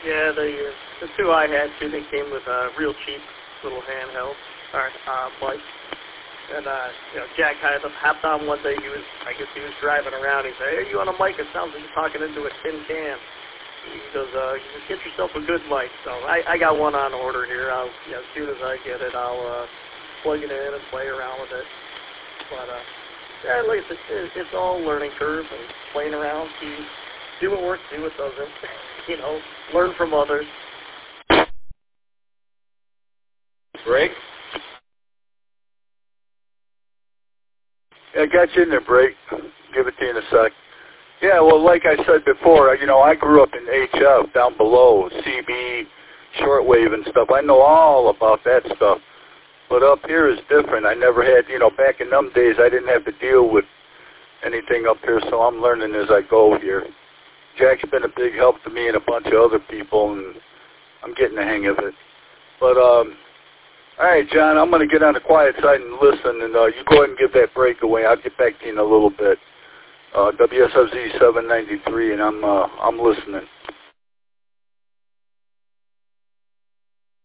Yeah, the two I had too, they came with real cheap little handheld mics. And Jack kind of hopped on one day. I guess he was driving around. He said, "Hey, are you on a mic? It sounds like you're talking into a tin can." He goes, "You just get yourself a good mic." So I got one on order here. As soon as I get it, I'll plug it in and play around with it. But like I said, it's all learning curve and playing around. Do what works, do what doesn't. Learn from others. Break? Yeah, I got you in there, Break. Give it to you in a sec. Yeah, well, like I said before, I grew up in HF down below, CB, shortwave and stuff. I know all about that stuff. But up here is different. I never had, back in them days, I didn't have to deal with anything up here, so I'm learning as I go here. Jack's been a big help to me and a bunch of other people, and I'm getting the hang of it. But, all right, John, I'm going to get on the quiet side and listen, and you go ahead and give that break away. I'll get back to you in a little bit. WSFZ 793, and I'm listening.